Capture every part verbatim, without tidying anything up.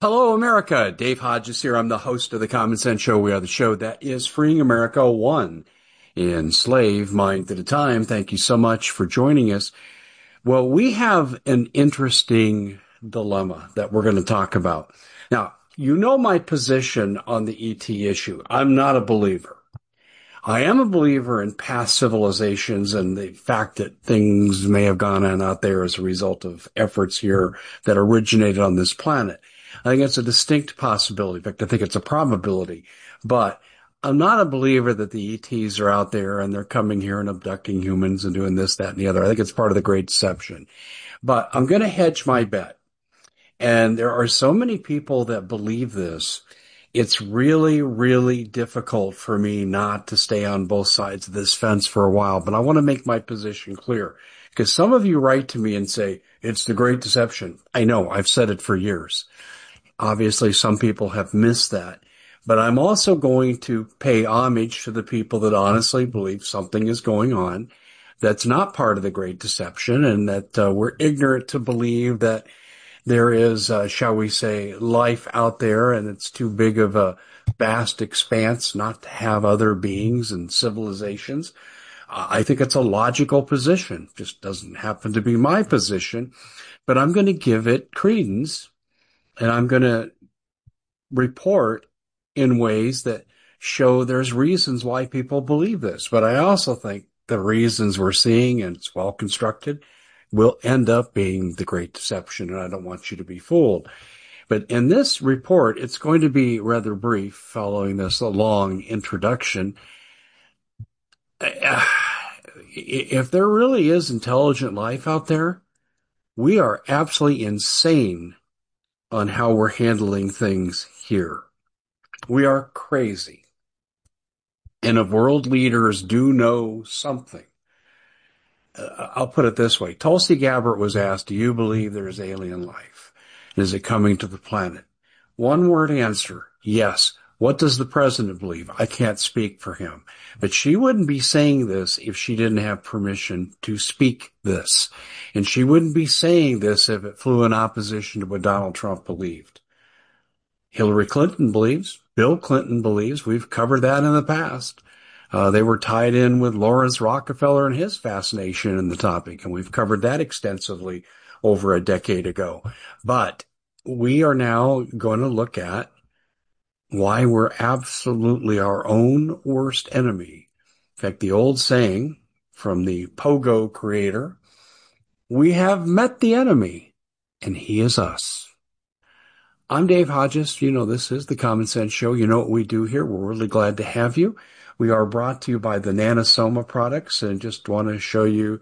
Hello, America. Dave Hodges here. I'm the host of the Common Sense Show. We are the show that is freeing America one enslaved mind at a time. Thank you so much for joining us. Well, we have an interesting dilemma that we're going to talk about. Now, you know my position on the E T issue. I'm not a believer. I am a believer in past civilizations and the fact that things may have gone on out there as a result of efforts here that originated on this planet. I think it's a distinct possibility. In fact, I think it's a probability. But I'm not a believer that the E Ts are out there and they're coming here and abducting humans and doing this, that, and the other. I think it's part of the Great Deception. But I'm going to hedge my bet. And there are so many people that believe this. It's really, really difficult for me not to stay on both sides of this fence for a while. But I want to make my position clear. Because some of you write to me and say, it's the Great Deception. I know, I've said it for years. Obviously, some people have missed that. But I'm also going to pay homage to the people that honestly believe something is going on that's not part of the Great Deception, and that uh, we're ignorant to believe that there is, uh, shall we say, life out there, and it's too big of a vast expanse not to have other beings and civilizations. Uh, I think it's a logical position. Just doesn't happen to be my position, but I'm going to give it credence. And I'm going to report in ways that show there's reasons why people believe this. But I also think the reasons we're seeing, and it's well constructed, will end up being the Great Deception. And I don't want you to be fooled. But in this report, it's going to be rather brief following this long introduction. If there really is intelligent life out there, we are absolutely insane on how we're handling things here. We are crazy. And if world leaders do know something, uh, I'll put it this way. Tulsi Gabbard was asked, do you believe there is alien life? Is it coming to the planet? One word answer, yes. What does the president believe? I can't speak for him. But she wouldn't be saying this if she didn't have permission to speak this. And she wouldn't be saying this if it flew in opposition to what Donald Trump believed. Hillary Clinton believes. Bill Clinton believes. We've covered that in the past. Uh, they were tied in with Lawrence Rockefeller and his fascination in the topic. And we've covered that extensively over a decade ago. But we are now going to look at why we're absolutely our own worst enemy. In fact, the old saying from the Pogo creator, we have met the enemy, and he is us. I'm Dave Hodges. You know, this is the Common Sense Show. You know what we do here. We're really glad to have you. We are brought to you by the Nanosoma products, and just want to show you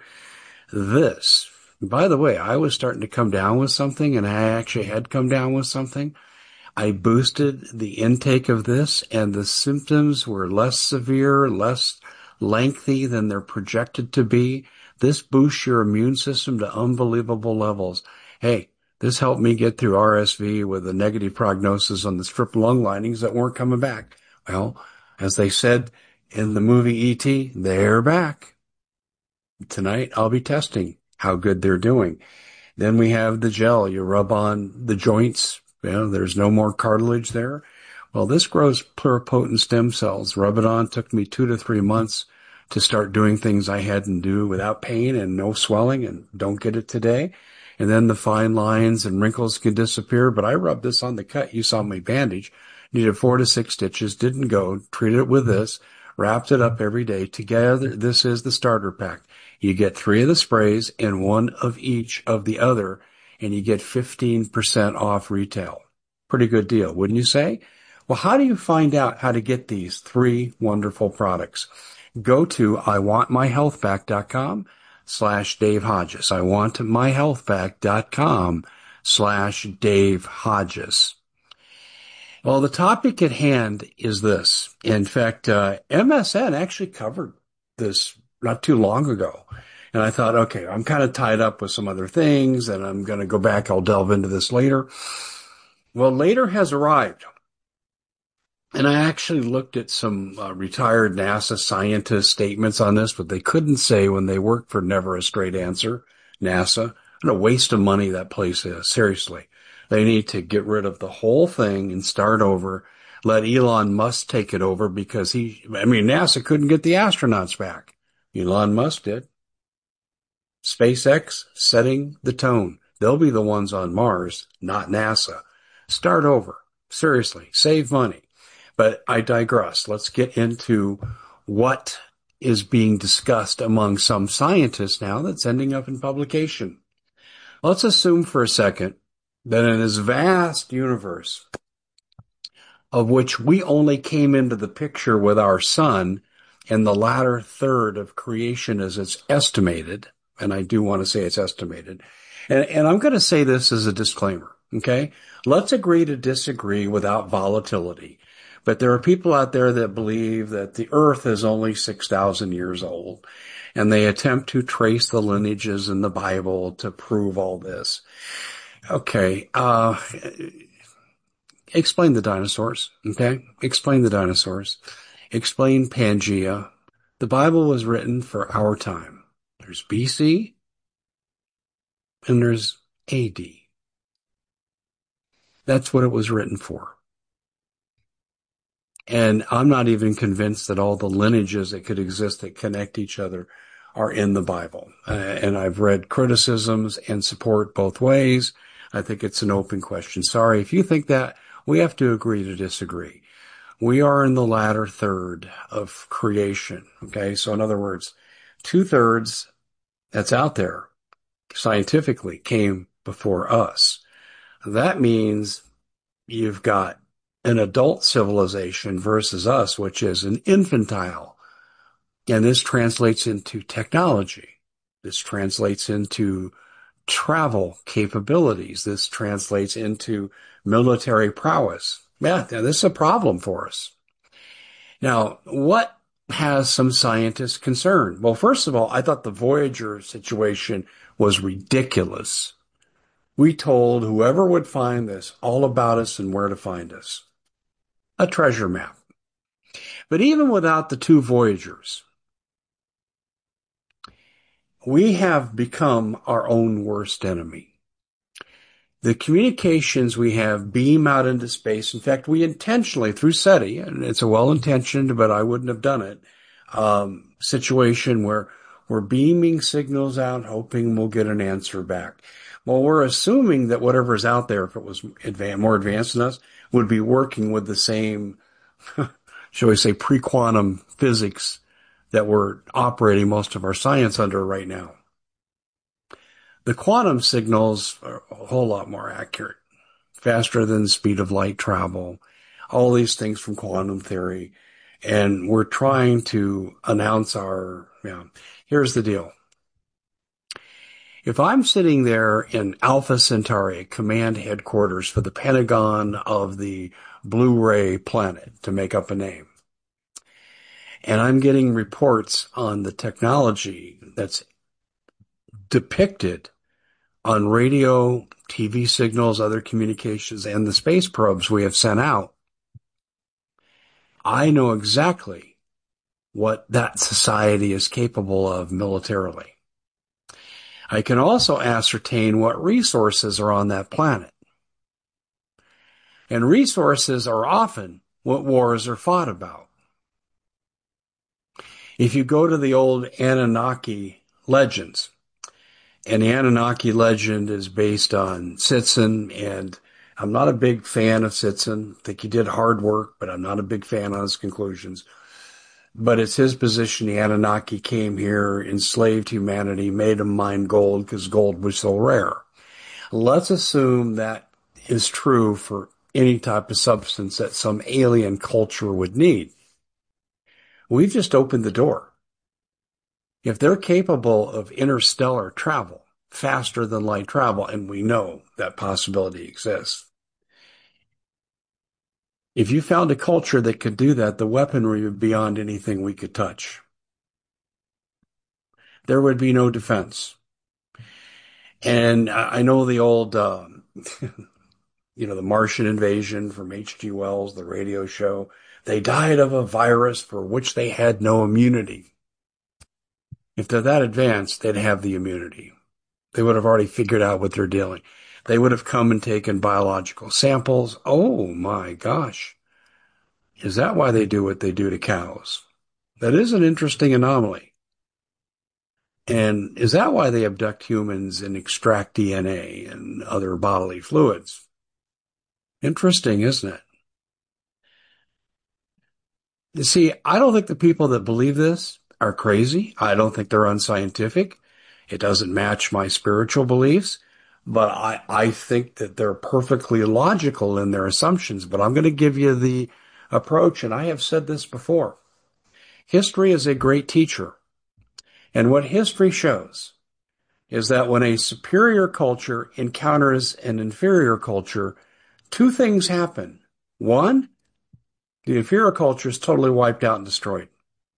this. By the way, I was starting to come down with something, and I actually had come down with something. I boosted the intake of this, and the symptoms were less severe, less lengthy than they're projected to be. This boosts your immune system to unbelievable levels. Hey, this helped me get through R S V with a negative prognosis on the strip lung linings that weren't coming back. Well, as they said in the movie E T, they're back. Tonight, I'll be testing how good they're doing. Then we have the gel you rub on the joints. You know, there's no more cartilage there. Well, this grows pluripotent stem cells. Rub it on. Took me two to three months to start doing things I hadn't do without pain and no swelling, and don't get it today. And then the fine lines and wrinkles can disappear. But I rubbed this on the cut. You saw my bandage. Needed four to six stitches. Didn't go. Treated it with this. Wrapped it up every day. Together, this is the starter pack. You get three of the sprays and one of each of the other, and you get fifteen percent off retail. Pretty good deal, wouldn't you say? Well, how do you find out how to get these three wonderful products? Go to iwantmyhealthback.com slash Dave Hodges. iwantmyhealthback.com slash Dave Hodges. Well, the topic at hand is this. In fact, uh, M S N actually covered this not too long ago. And I thought, okay, I'm kind of tied up with some other things, and I'm going to go back. I'll delve into this later. Well, later has arrived. And I actually looked at some uh, retired NASA scientist statements on this, but they couldn't say when they worked for Never a Straight Answer, NASA. What a waste of money that place is, seriously. They need to get rid of the whole thing and start over. Let Elon Musk take it over because he, I mean, NASA couldn't get the astronauts back. Elon Musk did. SpaceX setting the tone. They'll be the ones on Mars, not NASA. Start over. Seriously, save money. But I digress. Let's get into what is being discussed among some scientists now that's ending up in publication. Let's assume for a second that in this vast universe, of which we only came into the picture with our sun in the latter third of creation as it's estimated, and I do want to say it's estimated, and, and I'm going to say this as a disclaimer, okay? Let's agree to disagree without volatility. But there are people out there that believe that the Earth is only six thousand years old, and they attempt to trace the lineages in the Bible to prove all this. Okay, uh, explain the dinosaurs, okay? Explain the dinosaurs. Explain Pangea. The Bible was written for our time. There's B C and there's A D. That's what it was written for. And I'm not even convinced that all the lineages that could exist that connect each other are in the Bible. Uh, and I've read criticisms and support both ways. I think it's an open question. Sorry, if you think that, we have to agree to disagree. We are in the latter third of creation. Okay. So in other words, two thirds that's out there scientifically came before us. That means you've got an adult civilization versus us, which is an infantile. And this translates into technology. This translates into travel capabilities. This translates into military prowess. Yeah, this is a problem for us. Now, what has some scientists concerned? Well, first of all, I thought the Voyager situation was ridiculous. We told whoever would find this all about us and where to find us. A treasure map. But even without the two Voyagers, we have become our own worst enemy. The communications we have beam out into space. In fact, we intentionally, through SETI, and it's a well-intentioned, but I wouldn't have done it, um, situation where we're beaming signals out, hoping we'll get an answer back. Well, we're assuming that whatever's out there, if it was advanced, more advanced than us, would be working with the same, shall we say, pre-quantum physics that we're operating most of our science under right now. The quantum signals are a whole lot more accurate, faster than the speed of light travel, all these things from quantum theory. And we're trying to announce our, yeah, here's the deal. If I'm sitting there in Alpha Centauri, command headquarters for the Pentagon of the Blu-ray planet, to make up a name, and I'm getting reports on the technology that's depicted on radio, T V signals, other communications, and the space probes we have sent out, I know exactly what that society is capable of militarily. I can also ascertain what resources are on that planet. And resources are often what wars are fought about. If you go to the old Anunnaki legends, and the Anunnaki legend is based on Sitson, and I'm not a big fan of Sitson. I think he did hard work, but I'm not a big fan on his conclusions. But it's his position the Anunnaki came here, enslaved humanity, made them mine gold because gold was so rare. Let's assume that is true for any type of substance that some alien culture would need. We've just opened the door. If they're capable of interstellar travel, faster than light travel, and we know that possibility exists, if you found a culture that could do that, the weaponry would be beyond anything we could touch. There would be no defense. And I know the old, um, you know, the Martian invasion from H G Wells, the radio show. They died of a virus for which they had no immunity. If they're that advanced, they'd have the immunity. They would have already figured out what they're dealing. They would have come and taken biological samples. Oh my gosh. Is that why they do what they do to cows? That is an interesting anomaly. And is that why they abduct humans and extract D N A and other bodily fluids? Interesting, isn't it? You see, I don't think the people that believe this are crazy. I don't think they're unscientific. It doesn't match my spiritual beliefs, but I, I think that they're perfectly logical in their assumptions. But I'm going to give you the approach, and I have said this before. History is a great teacher. And what history shows is that when a superior culture encounters an inferior culture, two things happen. One, the inferior culture is totally wiped out and destroyed.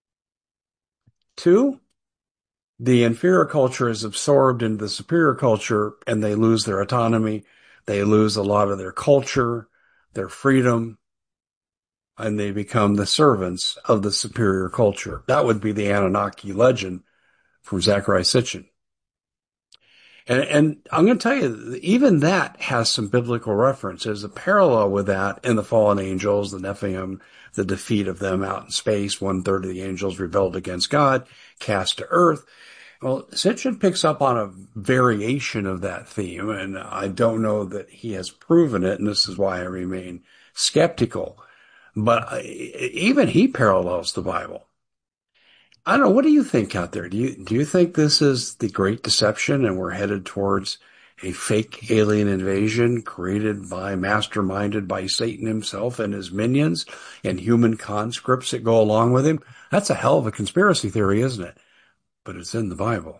Two, the inferior culture is absorbed into the superior culture and they lose their autonomy. They lose a lot of their culture, their freedom, and they become the servants of the superior culture. That would be the Anunnaki legend from Zecharia Sitchin. And, and I'm going to tell you, even that has some biblical reference. There's a parallel with that in the fallen angels, the Nephilim, the defeat of them out in space. One third of the angels rebelled against God, cast to earth. Well, Sitchin picks up on a variation of that theme, and I don't know that he has proven it, and this is why I remain skeptical. But even he parallels the Bible. I don't know. What do you think out there? Do you do you think this is the Great Deception and we're headed towards a fake alien invasion created by, masterminded by Satan himself and his minions and human conscripts that go along with him? That's a hell of a conspiracy theory, isn't it? But it's in the Bible.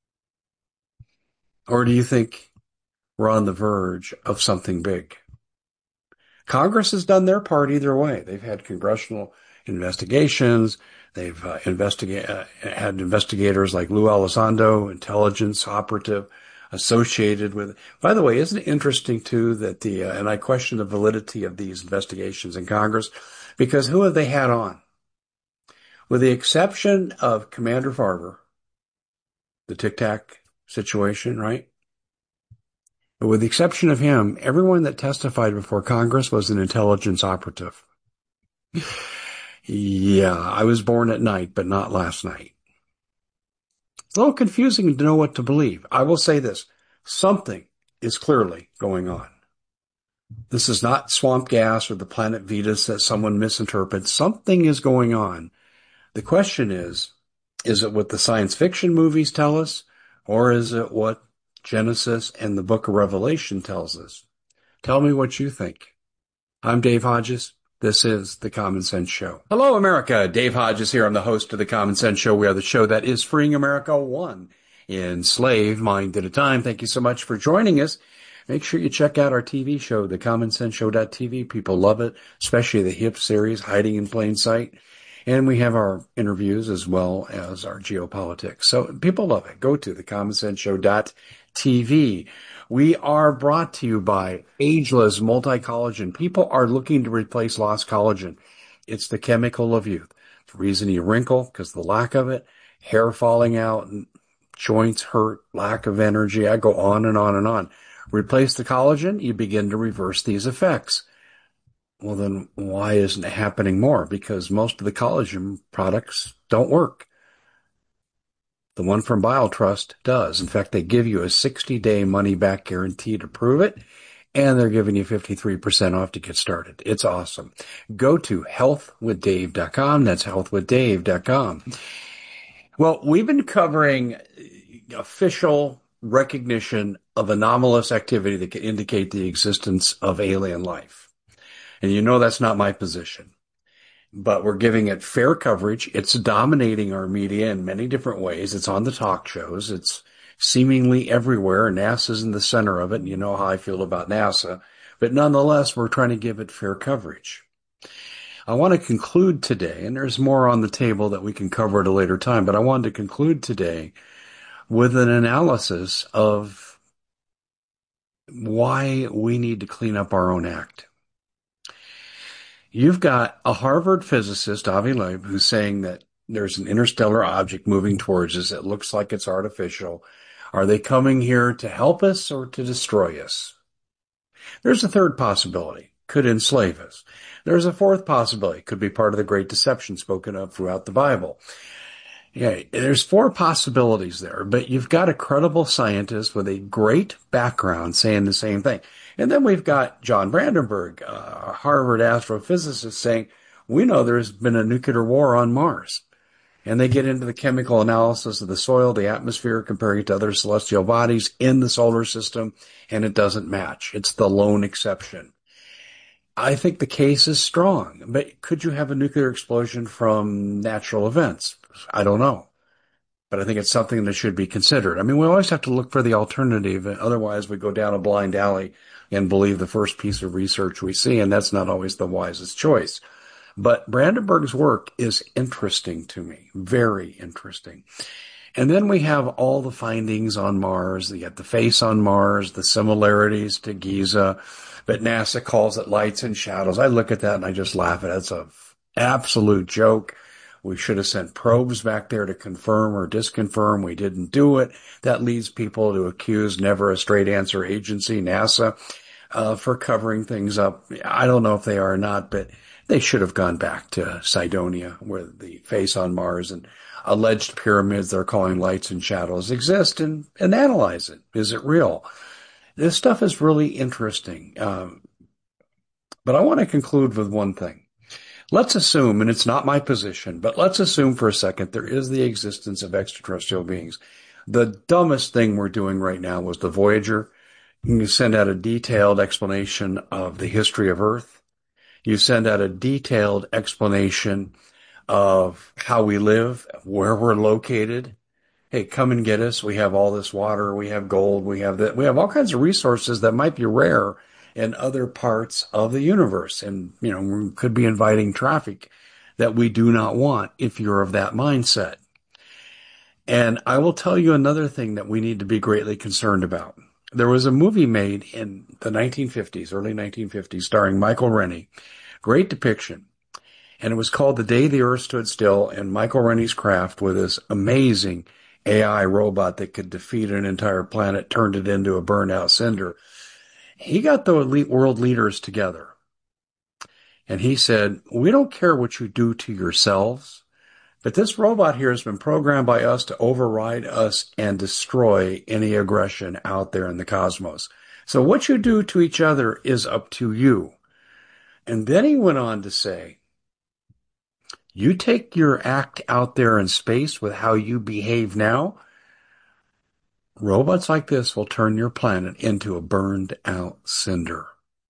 Or do you think we're on the verge of something big? Congress has done their part either way. They've had congressional investigations. They've uh, investigate, uh, had investigators like Lou Elizondo, intelligence operative, associated with it. By the way, isn't it interesting, too, that the, uh, and I question the validity of these investigations in Congress, because who have they had on? With the exception of Commander Farber, the Tic Tac situation, right? But with the exception of him, everyone that testified before Congress was an intelligence operative. Yeah, I was born at night, but not last night. It's a little confusing to know what to believe. I will say this. Something is clearly going on. This is not swamp gas or the planet Venus that someone misinterprets. Something is going on. The question is, is it what the science fiction movies tell us, or is it what Genesis and the book of Revelation tells us? Tell me what you think. I'm Dave Hodges. This is The Common Sense Show. Hello, America. Dave Hodges here. I'm the host of The Common Sense Show. We are the show that is freeing America one enslaved mind at a time. Thank you so much for joining us. Make sure you check out our T V show, the common sense show dot t v. People love it, especially the hip series, Hiding in Plain Sight. And we have our interviews as well as our geopolitics. So people love it. Go to the common sense show dot t v. We are brought to you by Ageless Multi-Collagen. People are looking to replace lost collagen. It's the chemical of youth. The reason you wrinkle, because the lack of it, hair falling out, joints hurt, lack of energy. I go on and on and on. Replace the collagen, you begin to reverse these effects. Well, then why isn't it happening more? Because most of the collagen products don't work. The one from BioTrust does. In fact, they give you a sixty-day money-back guarantee to prove it, and they're giving you fifty-three percent off to get started. It's awesome. Go to health with dave dot com. That's health with dave dot com. Well, we've been covering official recognition of anomalous activity that can indicate the existence of alien life. And you know that's not my position. But we're giving it fair coverage. It's dominating our media in many different ways. It's on the talk shows. It's seemingly everywhere. NASA's in the center of it, and you know how I feel about NASA. But nonetheless, we're trying to give it fair coverage. I want to conclude today, and there's more on the table that we can cover at a later time, but I wanted to conclude today with an analysis of why we need to clean up our own act. You've got a Harvard physicist, Avi Loeb, who's saying that there's an interstellar object moving towards us. It looks like it's artificial. Are they coming here to help us or to destroy us? There's a third possibility. Could enslave us. There's a fourth possibility. Could be part of the great deception spoken of throughout the Bible. Yeah, there's four possibilities there, but you've got a credible scientist with a great background saying the same thing. And then we've got John Brandenburg, a Harvard astrophysicist, saying, we know there's been a nuclear war on Mars. And they get into the chemical analysis of the soil, the atmosphere, comparing it to other celestial bodies in the solar system, and it doesn't match. It's the lone exception. I think the case is strong, but could you have a nuclear explosion from natural events? I don't know. But I think it's something that should be considered. I mean, we always have to look for the alternative. Otherwise, we go down a blind alley and believe the first piece of research we see, and that's not always the wisest choice. But Brandenburg's work is interesting to me, very interesting. And then we have all the findings on Mars. You get the face on Mars, the similarities to Giza, but NASA calls it lights and shadows. I look at that and I just laugh at it. It's an absolute joke. We should have sent probes back there to confirm or disconfirm. We didn't do it. That leads people to accuse Never a Straight Answer Agency, NASA, uh, for covering things up. I don't know if they are or not, but they should have gone back to Cydonia, where the face on Mars and alleged pyramids they're calling lights and shadows exist, and, and analyze it. Is it real? This stuff is really interesting. Um, but I want to conclude with one thing. Let's assume, and it's not my position, but let's assume for a second there is the existence of extraterrestrial beings. The dumbest thing we're doing right now was the Voyager. You send out a detailed explanation of the history of Earth. You send out a detailed explanation of how we live, where we're located. Hey, come and get us. We have all this water. We have gold. We have that. We have all kinds of resources that might be rare in other parts of the universe. And, you know, we could be inviting traffic that we do not want if you're of that mindset. And I will tell you another thing that we need to be greatly concerned about. There was a movie made in the nineteen fifties, early nineteen fifties, starring Michael Rennie. Great depiction. And it was called The Day the Earth Stood Still, and Michael Rennie's craft with this amazing A I robot that could defeat an entire planet, turned it into a burned out cinder. He got the elite world leaders together. And he said, we don't care what you do to yourselves, but this robot here has been programmed by us to override us and destroy any aggression out there in the cosmos. So what you do to each other is up to you. And then he went on to say, you take your act out there in space with how you behave now, robots like this will turn your planet into a burned out cinder.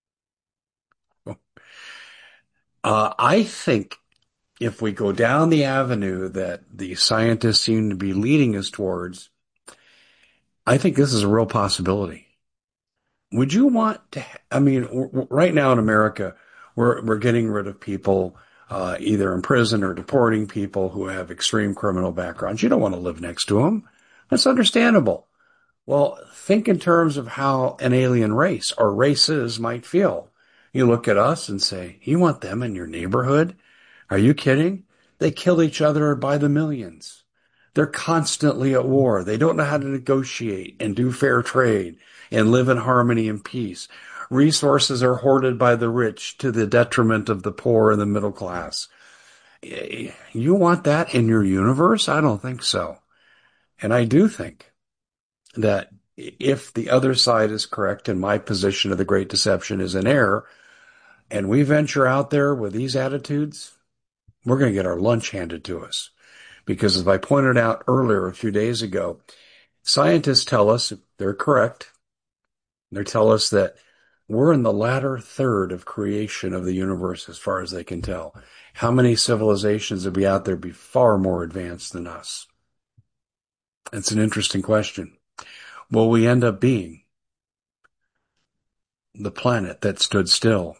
Uh, I think if we go down the avenue that the scientists seem to be leading us towards, I think this is a real possibility. Would you want to, I mean, right now in America, we're, we're getting rid of people, uh, either in prison or deporting people who have extreme criminal backgrounds. You don't want to live next to them. That's understandable. Well, think in terms of how an alien race or races might feel. You look at us and say, you want them in your neighborhood? Are you kidding? They kill each other by the millions. They're constantly at war. They don't know how to negotiate and do fair trade and live in harmony and peace. Resources are hoarded by the rich to the detriment of the poor and the middle class. You want that in your universe? I don't think so. And I do think that if the other side is correct and my position of the Great Deception is in error, and we venture out there with these attitudes, we're going to get our lunch handed to us. Because as I pointed out earlier a few days ago, scientists tell us, they're correct, they tell us that we're in the latter third of creation of the universe as far as they can tell. How many civilizations will be out there be far more advanced than us? It's an interesting question. Will we end up being the planet that stood still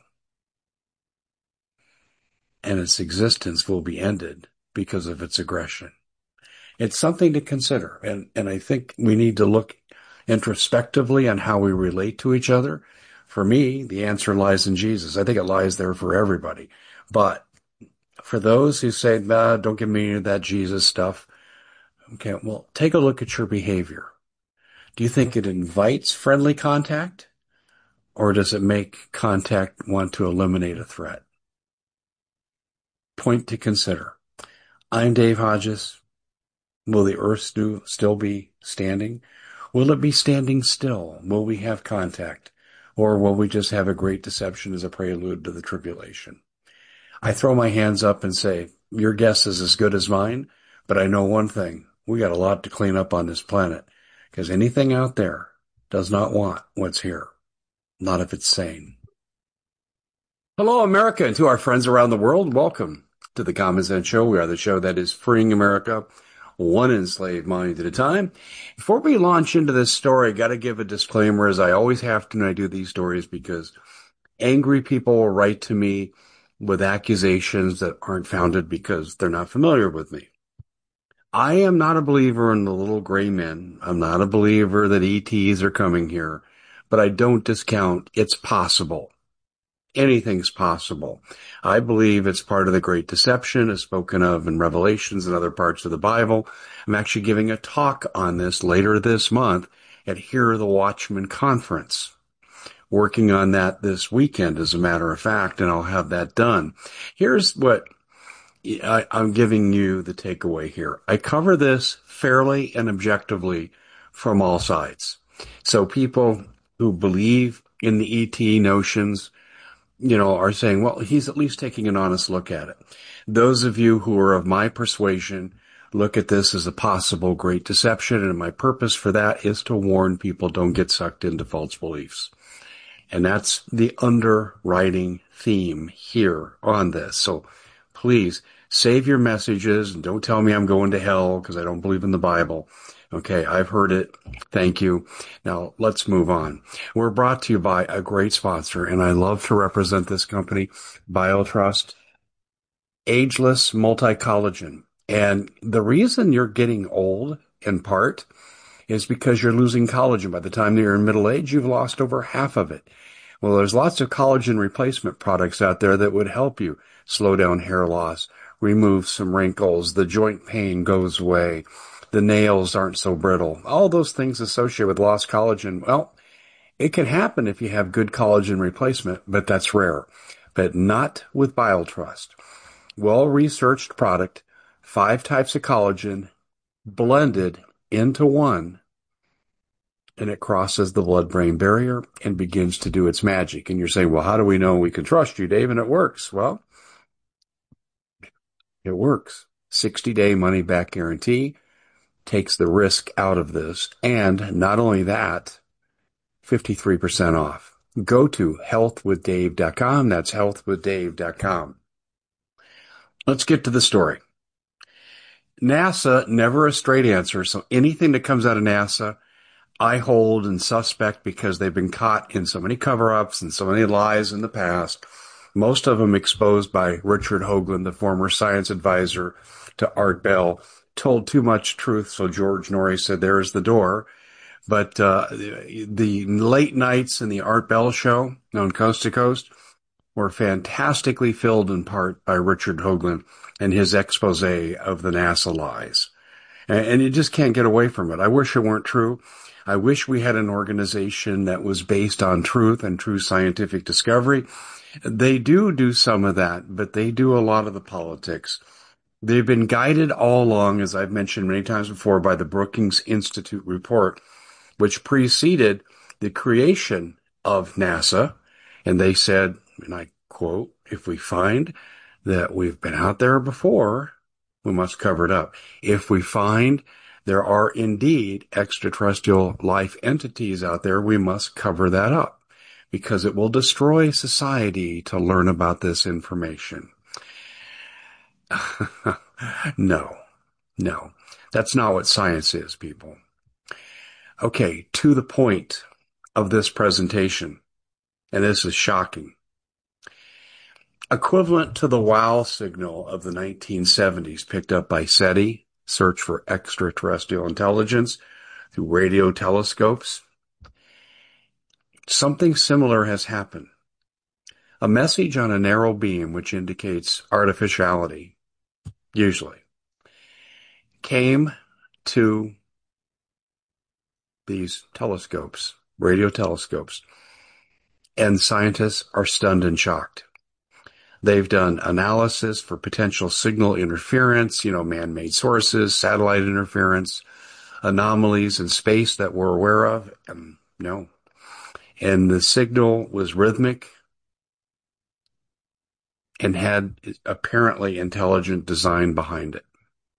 and its existence will be ended because of its aggression? It's something to consider. And, and I think we need to look introspectively on how we relate to each other. For me, the answer lies in Jesus. I think it lies there for everybody. But for those who say, nah, don't give me any of that Jesus stuff. Okay, well, take a look at your behavior. Do you think it invites friendly contact, or does it make contact want to eliminate a threat? Point to consider. I'm Dave Hodges. Will the earth stu- still be standing? Will it be standing still? Will we have contact? Or will we just have a great deception as a prelude to the tribulation? I throw my hands up and say, your guess is as good as mine, but I know one thing. We got a lot to clean up on this planet, because anything out there does not want what's here. Not if it's sane. Hello, America, and to our friends around the world, welcome to the Common Sense Show. We are the show that is freeing America one enslaved mind at a time. Before we launch into this story, I got to give a disclaimer, as I always have to when I do these stories, because angry people will write to me with accusations that aren't founded because they're not familiar with me. I am not a believer in the little gray men. I'm not a believer that E Ts are coming here, but I don't discount it's possible. Anything's possible. I believe it's part of the great deception as spoken of in Revelations and other parts of the Bible. I'm actually giving a talk on this later this month at Hear the Watchman Conference. Working on that this weekend, as a matter of fact, and I'll have that done. Here's what I, I'm giving you the takeaway here. I cover this fairly and objectively from all sides. So people who believe in the E T notions, you know, are saying, well, he's at least taking an honest look at it. Those of you who are of my persuasion look at this as a possible great deception, and my purpose for that is to warn people don't get sucked into false beliefs. And that's the underwriting theme here on this. So please save your messages and don't tell me I'm going to hell because I don't believe in the Bible. Okay, I've heard it. Thank you. Now let's move on. We're brought to you by a great sponsor, and I love to represent this company, BioTrust, ageless multi-collagen. And the reason you're getting old, in part, is because you're losing collagen. By the time you're in middle age, you've lost over half of it. Well, there's lots of collagen replacement products out there that would help you slow down hair loss, remove some wrinkles, the joint pain goes away, the nails aren't so brittle. All those things associated with lost collagen, well, it can happen if you have good collagen replacement, but that's rare. But not with BioTrust. Well-researched product, five types of collagen blended into one, and it crosses the blood-brain barrier and begins to do its magic. And you're saying, well, how do we know we can trust you, Dave? And it works. Well, it works. sixty-day money-back guarantee takes the risk out of this. And not only that, fifty-three percent off. Go to health with dave dot com. That's health with dave dot com. Let's get to the story. NASA, never a straight answer. So anything that comes out of NASA, I hold in suspect because they've been caught in so many cover-ups and so many lies in the past, most of them exposed by Richard Hoagland, the former science advisor to Art Bell, told too much truth, so George Norrie said, there's the door. But uh, the late nights in the Art Bell show, known Coast to Coast, were fantastically filled in part by Richard Hoagland and his expose of the NASA lies. And you just can't get away from it. I wish it weren't true. I wish we had an organization that was based on truth and true scientific discovery. They do do some of that, but they do a lot of the politics. They've been guided all along, as I've mentioned many times before, by the Brookings Institute report, which preceded the creation of NASA. And they said, and I quote, if we find that we've been out there before, we must cover it up. If we find there are indeed extraterrestrial life entities out there, we must cover that up because it will destroy society to learn about this information. No, no, that's not what science is, people. Okay, to the point of this presentation, and this is shocking. Equivalent to the wow signal of the nineteen seventies picked up by SETI, Search for Extraterrestrial Intelligence, through radio telescopes, something similar has happened. A message on a narrow beam, which indicates artificiality, usually, came to these telescopes, radio telescopes, and scientists are stunned and shocked. They've done analysis for potential signal interference, you know, man-made sources, satellite interference, anomalies in space that we're aware of. Um, no. And the signal was rhythmic and had apparently intelligent design behind it.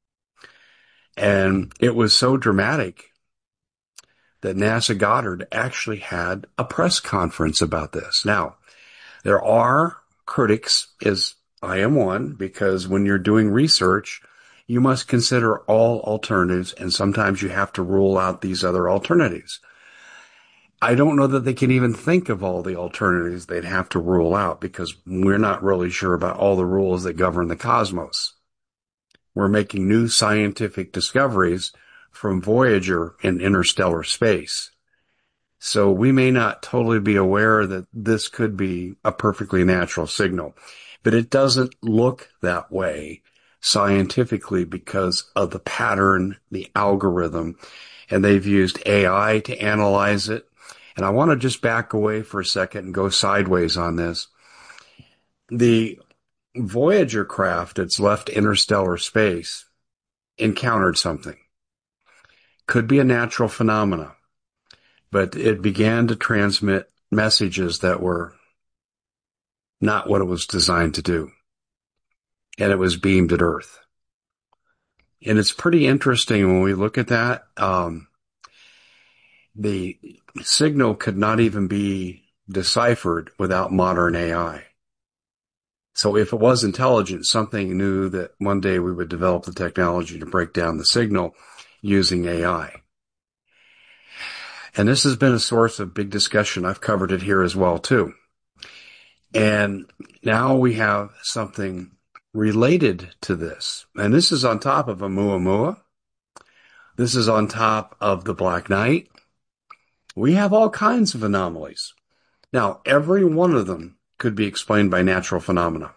And it was so dramatic that NASA Goddard actually had a press conference about this. Now, there are critics, as I am one, because when you're doing research, you must consider all alternatives, and sometimes you have to rule out these other alternatives. I don't know that they can even think of all the alternatives they'd have to rule out, because we're not really sure about all the rules that govern the cosmos. We're making new scientific discoveries from Voyager in interstellar space. So we may not totally be aware that this could be a perfectly natural signal, but it doesn't look that way scientifically because of the pattern, the algorithm, and they've used A I to analyze it. And I want to just back away for a second and go sideways on this. The Voyager craft that's left interstellar space encountered something. Could be a natural phenomena, but it began to transmit messages that were not what it was designed to do. And it was beamed at Earth. And it's pretty interesting when we look at that. Um, the signal could not even be deciphered without modern A I. So if it was intelligent, something knew that one day we would develop the technology to break down the signal using A I. And this has been a source of big discussion. I've covered it here as well, too. And now we have something related to this. And this is on top of Oumuamua. This is on top of the Black Knight. We have all kinds of anomalies. Now, every one of them could be explained by natural phenomena.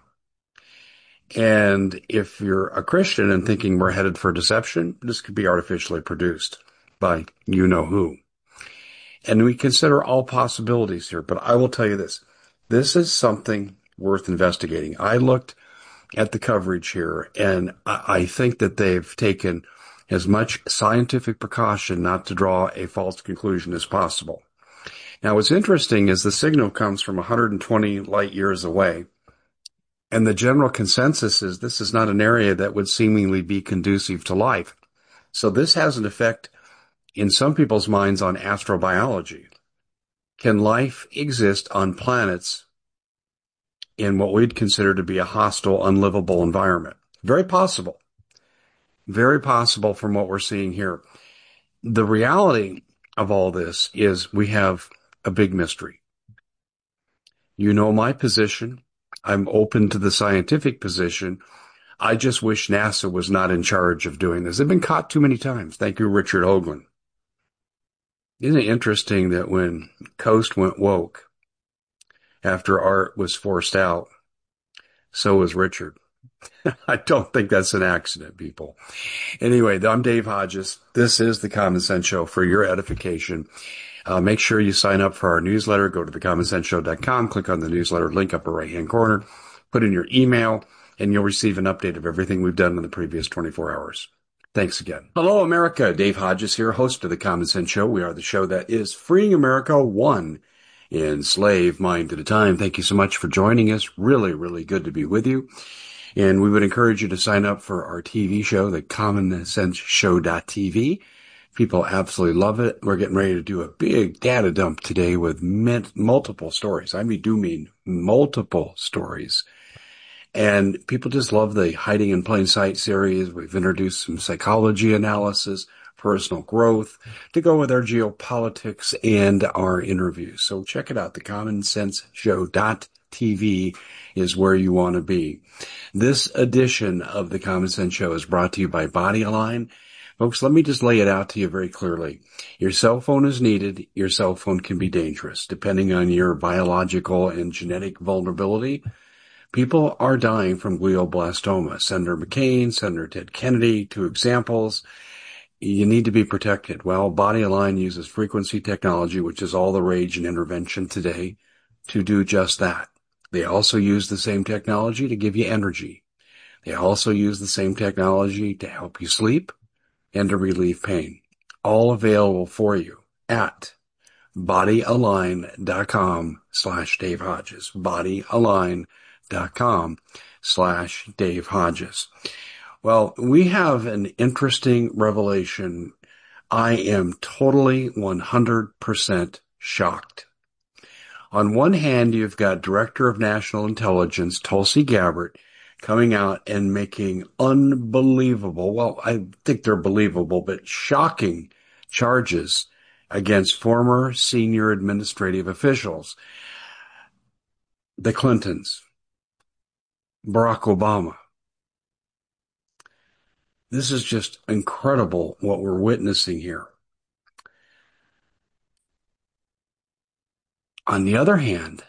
And if you're a Christian and thinking we're headed for deception, this could be artificially produced by you-know-who. And we consider all possibilities here. But I will tell you this. This is something worth investigating. I looked at the coverage here, and I think that they've taken as much scientific precaution not to draw a false conclusion as possible. Now, what's interesting is the signal comes from one hundred twenty light years away, and the general consensus is this is not an area that would seemingly be conducive to life. So this has an effect in some people's minds on astrobiology. Can life exist on planets in what we'd consider to be a hostile, unlivable environment? Very possible. Very possible from what we're seeing here. The reality of all this is we have a big mystery. You know my position. I'm open to the scientific position. I just wish NASA was not in charge of doing this. They've been caught too many times. Thank you, Richard Hoagland. Isn't it interesting that when Coast went woke, after Art was forced out, so was Richard. I don't think that's an accident, people. Anyway, I'm Dave Hodges. This is The Common Sense Show for your edification. Uh, make sure you sign up for our newsletter. Go to the common sense show dot com, click on the newsletter link upper right-hand corner, put in your email, and you'll receive an update of everything we've done in the previous twenty-four hours. Thanks again. Hello, America. Dave Hodges here, host of The Common Sense Show. We are the show that is freeing America one enslaved mind at a time. Thank you so much for joining us. Really, really good to be with you. And we would encourage you to sign up for our T V show, the common sense show dot t v. People absolutely love it. We're getting ready to do a big data dump today with multiple stories. I mean, do mean multiple stories. And people just love the Hiding in Plain Sight series. We've introduced some psychology analysis, personal growth to go with our geopolitics and our interviews. So check it out. the common sense show dot t v is where you want to be. This edition of The Common Sense Show is brought to you by Bodyalign. Folks, let me just lay it out to you very clearly. Your cell phone is needed. Your cell phone can be dangerous. Depending on your biological and genetic vulnerability, people are dying from glioblastoma. Senator McCain, Senator Ted Kennedy, two examples. you need to be protected. Well, Body Align uses frequency technology, which is all the rage in intervention today, to do just that. They also use the same technology to give you energy. They also use the same technology to help you sleep and to relieve pain. All available for you at bodyalign.com slash Dave Hodges. bodyalign.com slash Dave Hodges. Well, we have an interesting revelation. I am totally one hundred percent shocked. On one hand, you've got Director of National Intelligence, Tulsi Gabbard, coming out and making unbelievable, well, I think they're believable, but shocking charges against former senior administrative officials. The Clintons, Barack Obama. This is just incredible what we're witnessing here. On the other hand,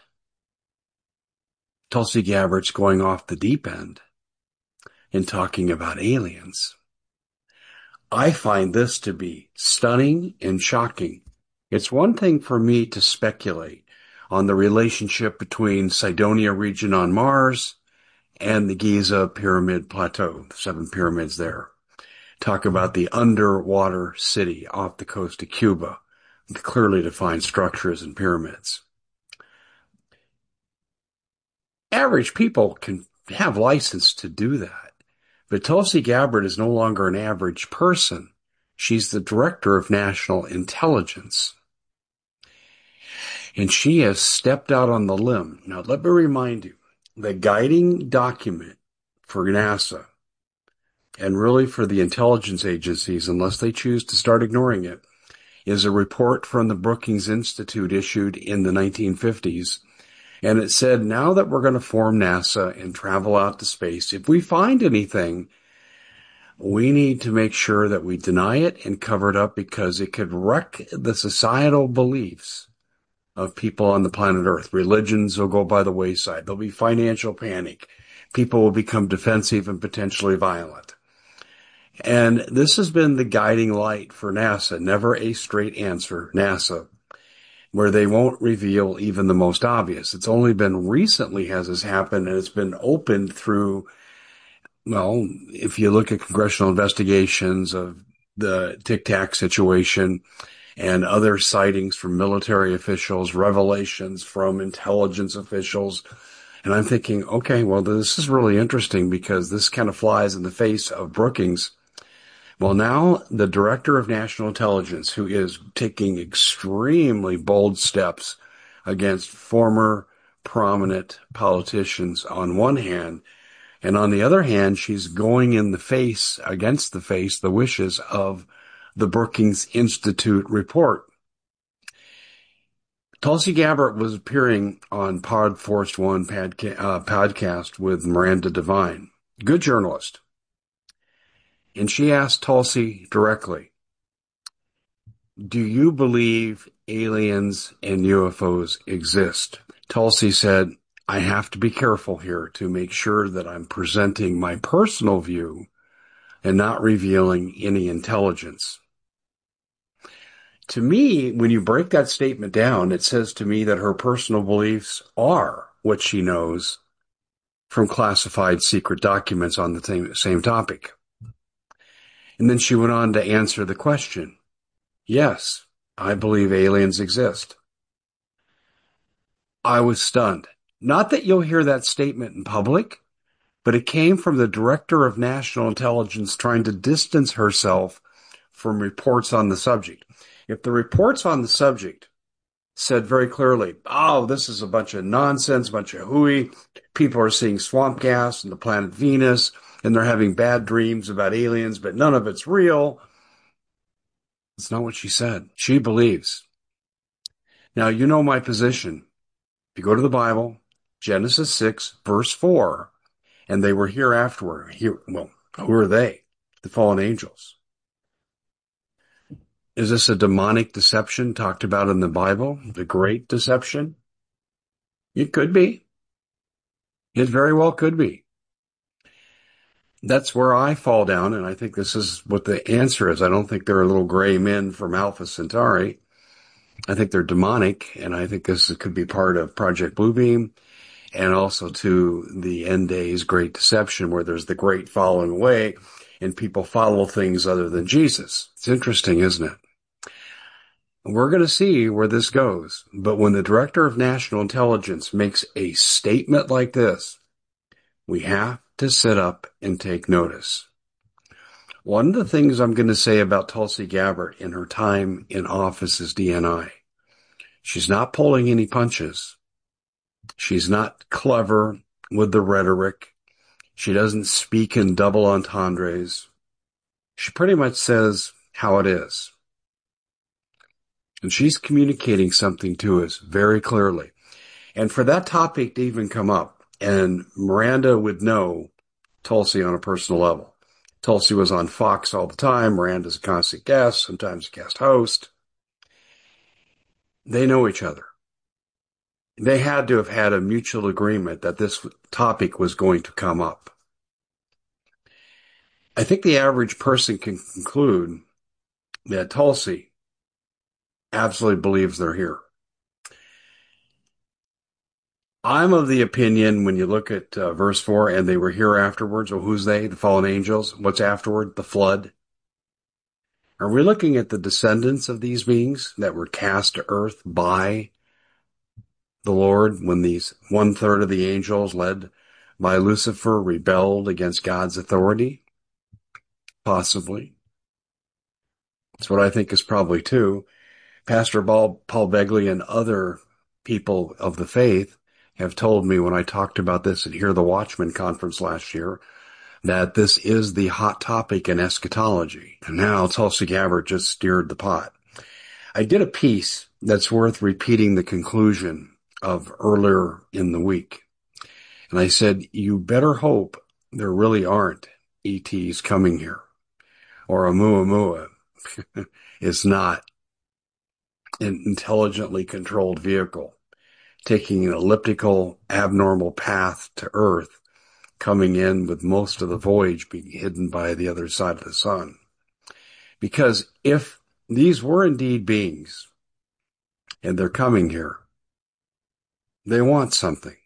Tulsi Gabbard's going off the deep end and talking about aliens. I find this to be stunning and shocking. It's one thing for me to speculate on the relationship between Cydonia region on Mars and the Giza Pyramid Plateau, the seven pyramids there. Talk about the underwater city off the coast of Cuba, with clearly defined structures and pyramids. Average people can have license to do that. But Tulsi Gabbard is no longer an average person. She's the Director of National Intelligence. And she has stepped out on the limb. Now, let me remind you, the guiding document for NASA, and really for the intelligence agencies, unless they choose to start ignoring it, is a report from the Brookings Institute issued in the nineteen fifties. And it said, now that we're going to form NASA and travel out to space, if we find anything, we need to make sure that we deny it and cover it up, because it could wreck the societal beliefs of people on the planet Earth. Religions will go by the wayside. There'll be financial panic. People will become defensive and potentially violent. And this has been the guiding light for NASA. Never a straight answer, NASA, where they won't reveal even the most obvious. It's only been recently has this happened, and it's been opened through, well, if you look at congressional investigations of the Tic Tac situation and other sightings from military officials, revelations from intelligence officials. And I'm thinking, okay, well, this is really interesting, because this kind of flies in the face of Brookings. Well, now the Director of National Intelligence, who is taking extremely bold steps against former prominent politicians on one hand, and on the other hand, she's going in the face, against the face, the wishes of the Brookings Institute report. Tulsi Gabbard was appearing on Pod Force One podca- uh, podcast with Miranda Devine, good journalist. And she asked Tulsi directly, do you believe aliens and U F Os exist? Tulsi said, I have to be careful here to make sure that I'm presenting my personal view and not revealing any intelligence. To me, when you break that statement down, it says to me that her personal beliefs are what she knows from classified secret documents on the same, same topic. And then she went on to answer the question. Yes, I believe aliens exist. I was stunned. Not that you'll hear that statement in public, but it came from the Director of National Intelligence trying to distance herself from reports on the subject. If the reports on the subject said very clearly, oh, this is a bunch of nonsense, bunch of hooey, people are seeing swamp gas on the planet Venus, and they're having bad dreams about aliens, but none of it's real. It's not what she said. She believes. Now, you know my position. If you go to the Bible, Genesis six, verse four, and they were here afterward. Here, well, who are they? The fallen angels. Is this a demonic deception talked about in the Bible? The great deception? It could be. It very well could be. That's where I fall down, and I think this is what the answer is. I don't think they're little gray men from Alpha Centauri. I think they're demonic, and I think this could be part of Project Bluebeam, and also to the end days great deception, where there's the great falling away, and people follow things other than Jesus. It's interesting, isn't it? We're going to see where this goes. But when the Director of National Intelligence makes a statement like this, we have to sit up and take notice. One of the things I'm going to say about Tulsi Gabbard in her time in office as D N I, she's not pulling any punches. She's not clever with the rhetoric. She doesn't speak in double entendres. She pretty much says how it is. And she's communicating something to us very clearly. And for that topic to even come up, and Miranda would know Tulsi on a personal level. Tulsi was on Fox all the time. Miranda's a constant guest, sometimes a guest host. They know each other. They had to have had a mutual agreement that this topic was going to come up. I think the average person can conclude that Tulsi absolutely believes they're here. I'm of the opinion when you look at uh, verse four, and they were here afterwards. Well, who's they? The fallen angels. What's afterward? The flood. Are we looking at the descendants of these beings that were cast to earth by the Lord when these one third of the angels led by Lucifer rebelled against God's authority? Possibly. That's what I think is probably too. Pastor Paul, Paul Begley and other people of the faith have told me when I talked about this at Hear the Watchman conference last year that this is the hot topic in eschatology. And now Tulsi Gabbard just steered the pot. I did a piece that's worth repeating the conclusion of earlier in the week. And I said, you better hope there really aren't E Ts coming here, or Oumuamua is not an intelligently controlled vehicle taking an elliptical, abnormal path to Earth, coming in with most of the voyage being hidden by the other side of the sun. Because if these were indeed beings and they're coming here, they want something.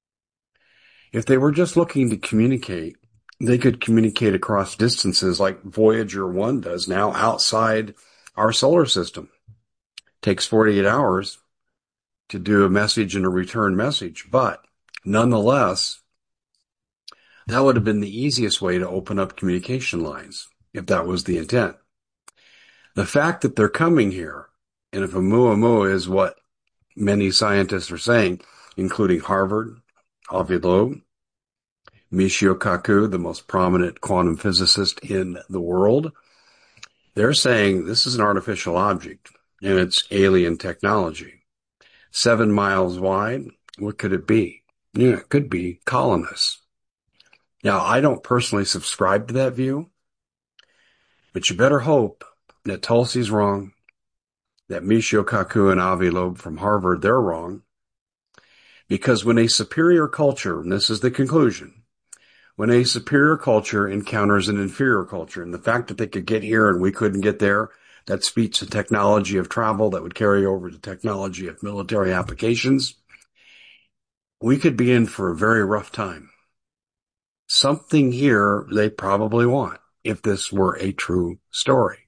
If they were just looking to communicate, they could communicate across distances like Voyager one does now outside our solar system. It takes forty-eight hours to do a message and a return message, but nonetheless, that would have been the easiest way to open up communication lines, if that was the intent. The fact that they're coming here, and if Oumuamua is what many scientists are saying, including Harvard, Avi Loeb, Michio Kaku, the most prominent quantum physicist in the world, they're saying this is an artificial object, and it's alien technology. Seven miles wide, what could it be? Yeah, it could be colonists. Now, I don't personally subscribe to that view, but you better hope that Tulsi's wrong, that Michio Kaku and Avi Loeb from Harvard, they're wrong, because when a superior culture, and this is the conclusion, when a superior culture encounters an inferior culture, and the fact that they could get here and we couldn't get there, that speaks to technology of travel that would carry over to technology of military applications, we could be in for a very rough time. Something here they probably want, if this were a true story.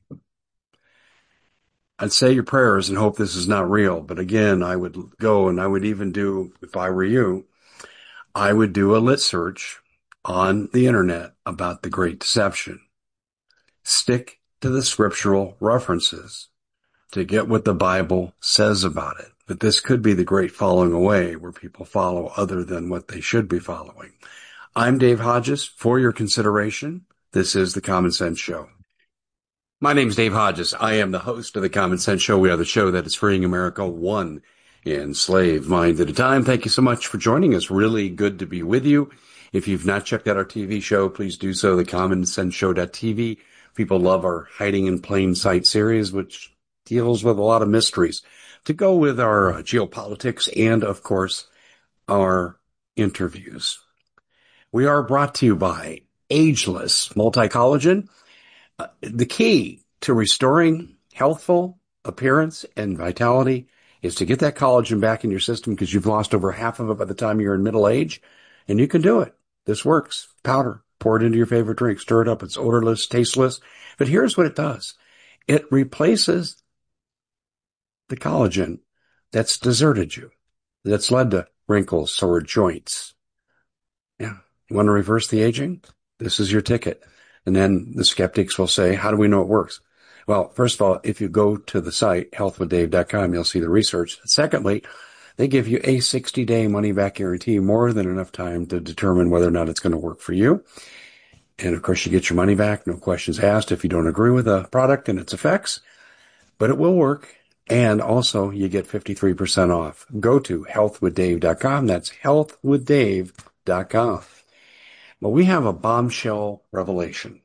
I'd say your prayers and hope this is not real, but again, I would go and I would even do, if I were you, I would do a lit search on the internet about the Great Deception. Stick to the scriptural references to get what the Bible says about it. But this could be the great falling away where people follow other than what they should be following. I'm Dave Hodges. For your consideration, this is The Common Sense Show. My name's Dave Hodges. I am the host of The Common Sense Show. We are the show that is freeing America one enslaved mind at a time. Thank you so much for joining us. Really good to be with you. If you've not checked out our T V show, please do so, the common sense show dot t v. People love our Hiding in Plain Sight series, which deals with a lot of mysteries, to go with our uh, geopolitics and, of course, our interviews. We are brought to you by ageless multi-collagen. Uh, the key to restoring healthful appearance and vitality is to get that collagen back in your system because you've lost over half of it by the time you're in middle age, and you can do it. This works. Powder. Pour it into your favorite drink. Stir it up. It's odorless, tasteless. But here's what it does. It replaces the collagen that's deserted you, that's led to wrinkles, sore joints. Yeah. You want to reverse the aging? This is your ticket. And then the skeptics will say, how do we know it works? Well, first of all, if you go to the site, health with dave dot com, you'll see the research. Secondly, they give you a sixty day money back guarantee, more than enough time to determine whether or not it's going to work for you. And of course, you get your money back, no questions asked if you don't agree with a product and its effects, but it will work. And also you get fifty-three percent off. Go to health with dave dot com. That's health with dave dot com. Well, we have a bombshell revelation.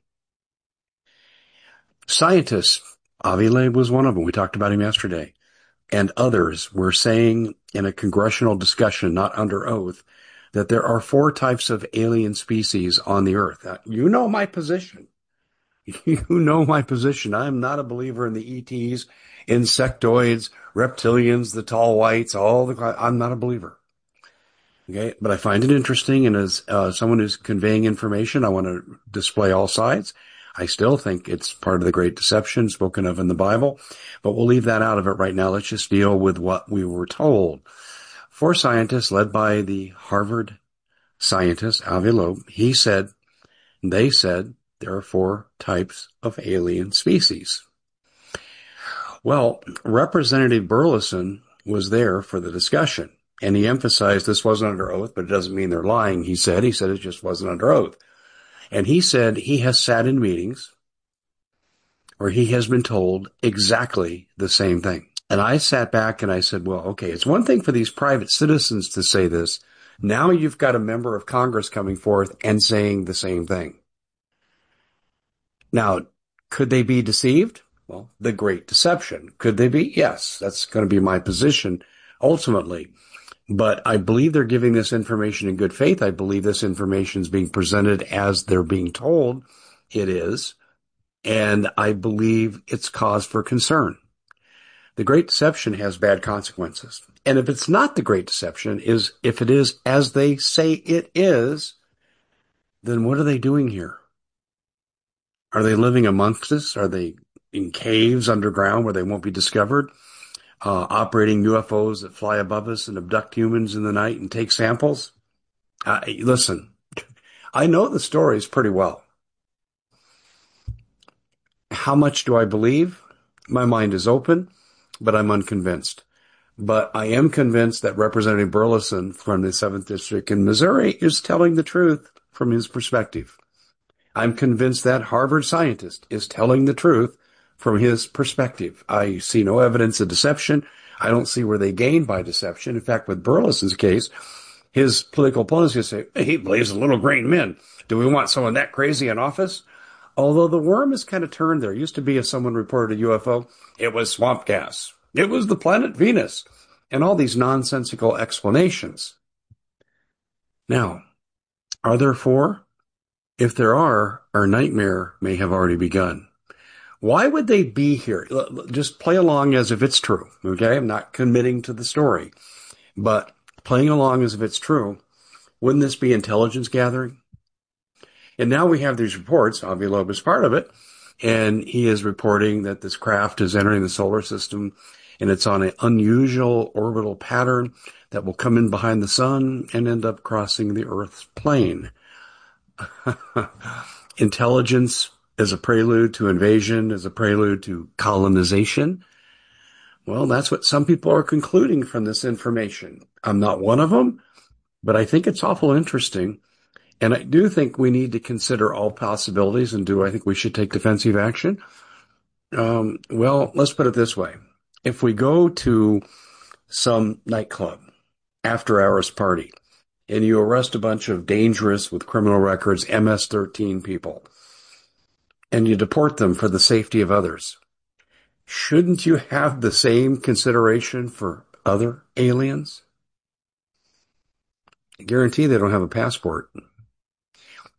Scientists, Avi Loeb was one of them. We talked about him yesterday. And others were saying in a congressional discussion, not under oath, that there are four types of alien species on the earth. Now, you know my position. You know my position. I am not a believer in the E Ts, insectoids, reptilians, the tall whites, all the, I'm not a believer. Okay. But I find it interesting. And as uh, someone who's conveying information, I want to display all sides. I still think it's part of the great deception spoken of in the Bible, but we'll leave that out of it right now. Let's just deal with what we were told. Four scientists led by the Harvard scientist, Avi Loeb, he said, they said there are four types of alien species. Well, Representative Burleson was there for the discussion, and he emphasized this wasn't under oath, but it doesn't mean they're lying. He said, he said it just wasn't under oath. And he said he has sat in meetings where he has been told exactly the same thing. And I sat back and I said, well, okay, it's one thing for these private citizens to say this. Now you've got a member of Congress coming forth and saying the same thing. Now, could they be deceived? Well, the great deception. Could they be? Yes, that's going to be my position ultimately. But I believe they're giving this information in good faith. I believe this information is being presented as they're being told it is. And I believe it's cause for concern. The great deception has bad consequences. And if it's not the great deception, is if it is as they say it is, then what are they doing here? Are they living amongst us? Are they in caves underground where they won't be discovered? Uh, operating U F Os that fly above us and abduct humans in the night and take samples? Uh, listen, I know the stories pretty well. How much do I believe? My mind is open, but I'm unconvinced. But I am convinced that Representative Burleson from the seventh District in Missouri is telling the truth from his perspective. I'm convinced that Harvard scientist is telling the truth from his perspective. I see no evidence of deception. I don't see where they gain by deception. In fact, with Burleson's case, his political opponents will say, hey, he believes in little green men. Do we want someone that crazy in office? Although the worm has kind of turned there. Used to be, if someone reported a U F O, it was swamp gas. It was the planet Venus. And all these nonsensical explanations. Now, are there four? If there are, our nightmare may have already begun. Why would they be here? Just play along as if it's true, okay? I'm not committing to the story, but playing along as if it's true. Wouldn't this be intelligence gathering? And now we have these reports. Avi Loeb is part of it, and he is reporting that this craft is entering the solar system, and it's on an unusual orbital pattern that will come in behind the sun and end up crossing the Earth's plane. Intelligence as a prelude to invasion, as a prelude to colonization. Well, that's what some people are concluding from this information. I'm not one of them, but I think it's awful interesting. And I do think we need to consider all possibilities. And do I think we should take defensive action? Um, well, let's put it this way. If we go to some nightclub, after hours party, and you arrest a bunch of dangerous with criminal records, M S thirteen people, and you deport them for the safety of others, shouldn't you have the same consideration for other aliens? I guarantee they don't have a passport.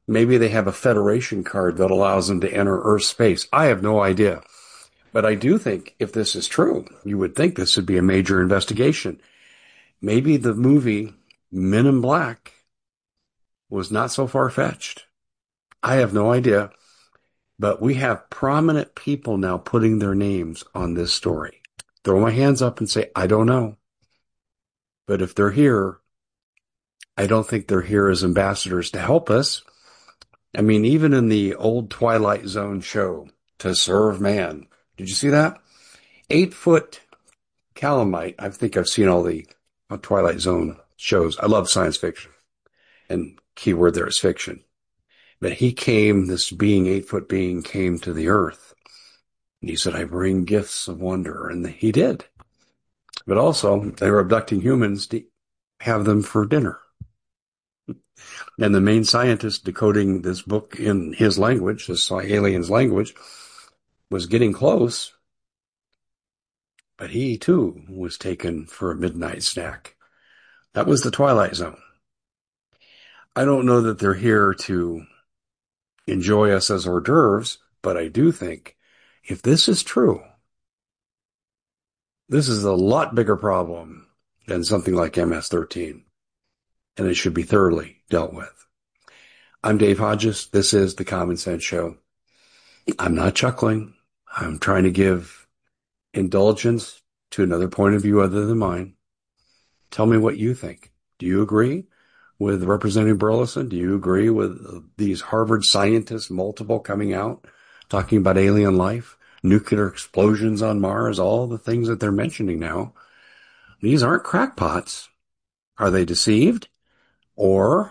Maybe they have a Federation card that allows them to enter Earth space. I have no idea. But I do think if this is true, you would think this would be a major investigation. Maybe the movie Men in Black was not so far-fetched. I have no idea. But we have prominent people now putting their names on this story. Throw my hands up and say, I don't know. But if they're here, I don't think they're here as ambassadors to help us. I mean, even in the old Twilight Zone show, To Serve Man, did you see that? Eight-foot calamite. I think I've seen all the uh, Twilight Zone shows. I love science fiction. And keyword there is fiction. But he came, this being, eight-foot being, came to the earth. And he said, I bring gifts of wonder. And he did. But also, they were abducting humans to have them for dinner. And the main scientist decoding this book in his language, this alien's language, was getting close. But he, too, was taken for a midnight snack. That was the Twilight Zone. I don't know that they're here to enjoy us as hors d'oeuvres, but I do think if this is true, this is a lot bigger problem than something like M S thirteen, and it should be thoroughly dealt with. I'm Dave Hodges. This is The Common Sense Show. I'm not chuckling. I'm trying to give indulgence to another point of view other than mine. Tell me what you think. Do you agree with Representative Burleson? Do you agree with these Harvard scientists, multiple coming out, talking about alien life, nuclear explosions on Mars, all the things that they're mentioning now? These aren't crackpots. Are they deceived? Or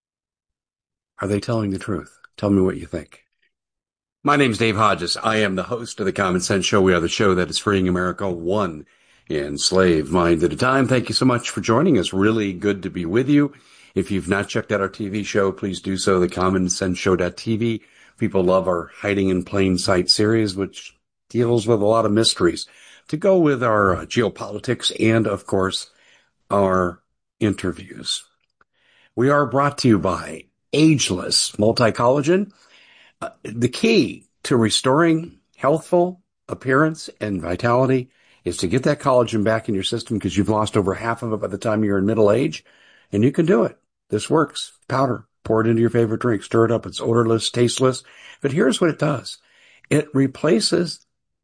are they telling the truth? Tell me what you think. My name's Dave Hodges. I am the host of The Common Sense Show. We are the show that is freeing America one enslaved mind at a time. Thank you so much for joining us. Really good to be with you. If you've not checked out our T V show, please do so, the common sense show dot t v. People love our Hiding in Plain Sight series, which deals with a lot of mysteries, to go with our uh, geopolitics and, of course, our interviews. We are brought to you by Ageless Multi-Collagen. Uh, the key to restoring healthful appearance and vitality is to get that collagen back in your system, because you've lost over half of it by the time you're in middle age, and you can do it. This works. Powder. Pour it into your favorite drink. Stir it up. It's odorless, tasteless. But here's what it does. It replaces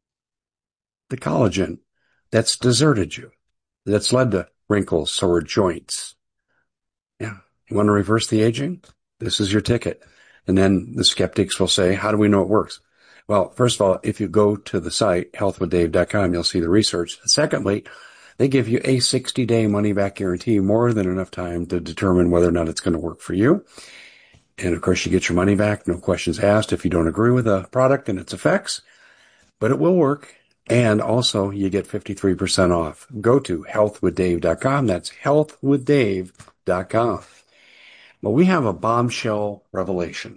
the collagen that's deserted you, that's led to wrinkles, sore joints. Yeah. You want to reverse the aging? This is your ticket. And then the skeptics will say, how do we know it works? Well, first of all, if you go to the site, health with dave dot com, you'll see the research. Secondly, they give you a sixty-day money-back guarantee, more than enough time to determine whether or not it's going to work for you. And, of course, you get your money back, no questions asked if you don't agree with the product and its effects. But it will work. And also, you get fifty-three percent off. Go to health with dave dot com. That's health with dave dot com. Well, we have a bombshell revelation.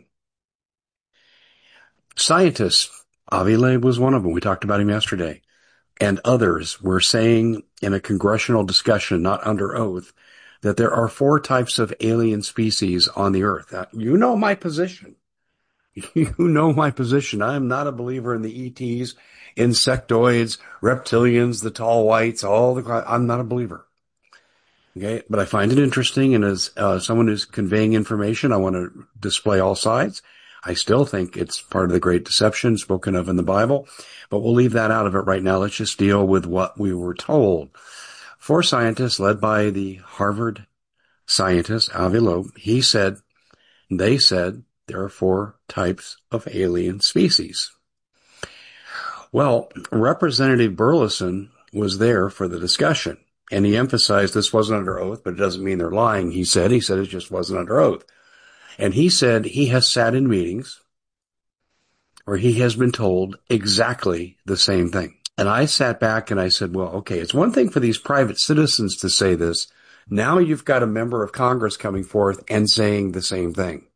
Scientists, Avi Loeb was one of them. We talked about him yesterday. And others were saying in a congressional discussion, not under oath, that there are four types of alien species on the earth. Now, you know my position. You know my position. I am not a believer in the E Ts, insectoids, reptilians, the tall whites, all the, I'm not a believer. Okay. But I find it interesting. And as uh, someone who's conveying information, I want to display all sides. I still think it's part of the great deception spoken of in the Bible, but we'll leave that out of it right now. Let's just deal with what we were told. Four scientists led by the Harvard scientist, Avi Loeb, he said, they said there are four types of alien species. Well, Representative Burleson was there for the discussion, and he emphasized this wasn't under oath, but it doesn't mean they're lying. He said, he said it just wasn't under oath. And he said he has sat in meetings where he has been told exactly the same thing. And I sat back and I said, well, okay, it's one thing for these private citizens to say this. Now you've got a member of Congress coming forth and saying the same thing.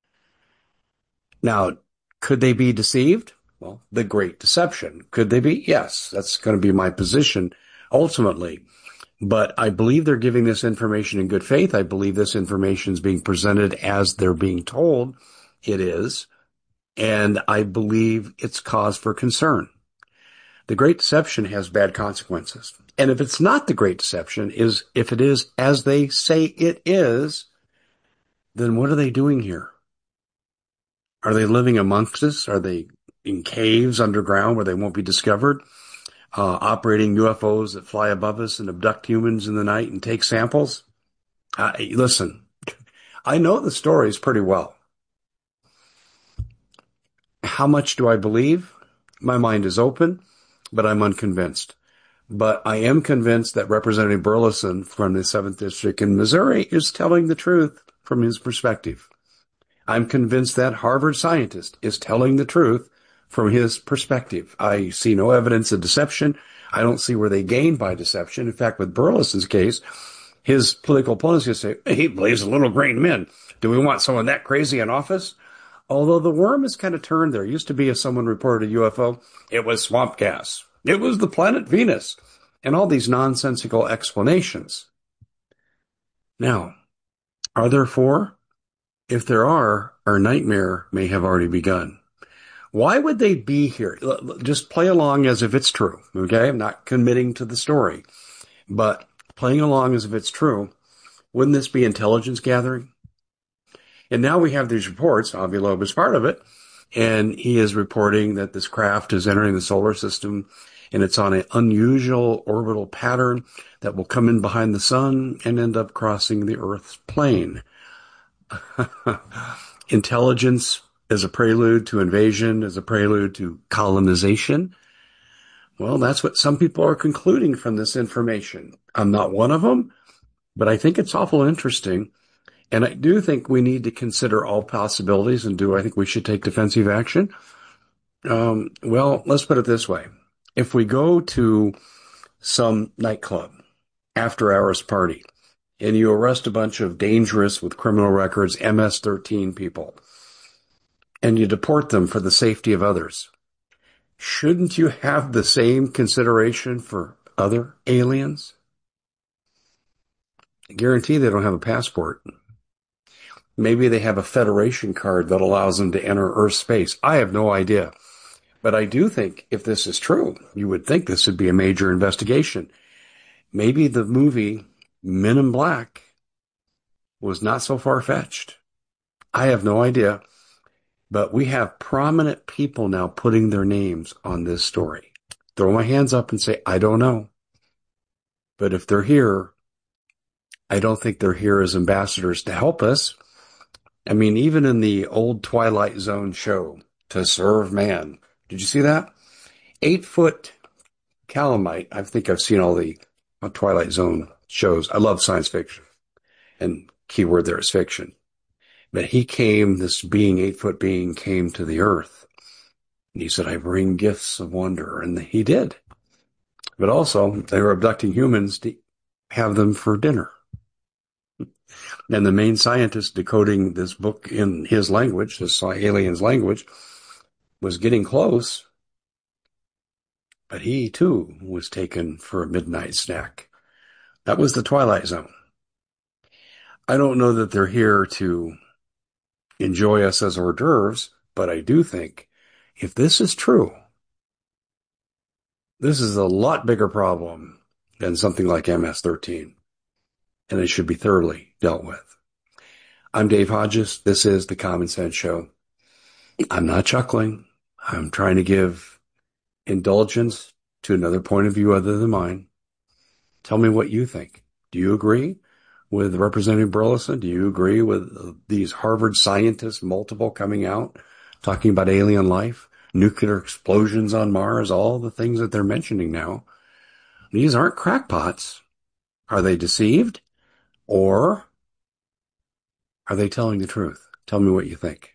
Now, could they be deceived? Well, the great deception. Could they be? Yes, that's going to be my position ultimately. But I believe they're giving this information in good faith. I believe this information is being presented as they're being told. it is, and I believe it's cause for concern. The Great Deception has bad consequences. And if it's not the Great Deception, is if it is as they say it is, then what are they doing here? Are they living amongst us? Are they in caves underground where they won't be discovered? Uh, operating U F Os that fly above us and abduct humans in the night and take samples? Uh, listen, I know the stories pretty well. How much do I believe? My mind is open, but I'm unconvinced. But I am convinced that Representative Burleson from the seventh District in Missouri is telling the truth from his perspective. I'm convinced that Harvard scientist is telling the truth from his perspective. I see no evidence of deception. I don't see where they gain by deception. In fact, with Burleson's case, his political opponents will say, he believes in little green men. Do we want someone that crazy in office? Although the worm has kind of turned there. Used to be if someone reported a U F O, it was swamp gas. It was the planet Venus. And all these nonsensical explanations. Now, are there four? If there are, our nightmare may have already begun. Why would they be here? Just play along as if it's true, okay? I'm not committing to the story, but playing along as if it's true. Wouldn't this be intelligence gathering? And now we have these reports. Avi Loeb is part of it, and he is reporting that this craft is entering the solar system, and it's on an unusual orbital pattern that will come in behind the sun and end up crossing the Earth's plane. Intelligence as a prelude to invasion, as a prelude to colonization. Well, that's what some people are concluding from this information. I'm not one of them, but I think it's awful interesting. And I do think we need to consider all possibilities. And do I think we should take defensive action? Um, well, let's put it this way. If we go to some nightclub, after hours party, and you arrest a bunch of dangerous with criminal records, M S thirteen people, and you deport them for the safety of others, shouldn't you have the same consideration for other aliens? I guarantee they don't have a passport. Maybe they have a Federation card that allows them to enter Earth space. I have no idea. But I do think if this is true, you would think this would be a major investigation. Maybe the movie Men in Black was not so far-fetched. I have no idea. But we have prominent people now putting their names on this story. Throw my hands up and say, I don't know. But if they're here, I don't think they're here as ambassadors to help us. I mean, even in the old Twilight Zone show, To Serve Man, did you see that? Eight foot calamite. I think I've seen all the Twilight Zone shows. I love science fiction. And keyword there is fiction. But he came, this being, eight foot being, came to the earth. And he said, I bring gifts of wonder. And he did. But also, they were abducting humans to have them for dinner. And the main scientist decoding this book in his language, this alien's language, was getting close. But he, too, was taken for a midnight snack. That was the Twilight Zone. I don't know that they're here to enjoy us as hors d'oeuvres, but I do think if this is true, this is a lot bigger problem than something like M S thirteen, and it should be thoroughly dealt with. I'm Dave Hodges. This is The Common Sense Show. I'm not chuckling. I'm trying to give indulgence to another point of view other than mine. Tell me what you think. Do you agree with Representative Burleson? Do you agree with these Harvard scientists, multiple coming out, talking about alien life, nuclear explosions on Mars, all the things that they're mentioning now? These aren't crackpots. Are they deceived? Or are they telling the truth? Tell me what you think.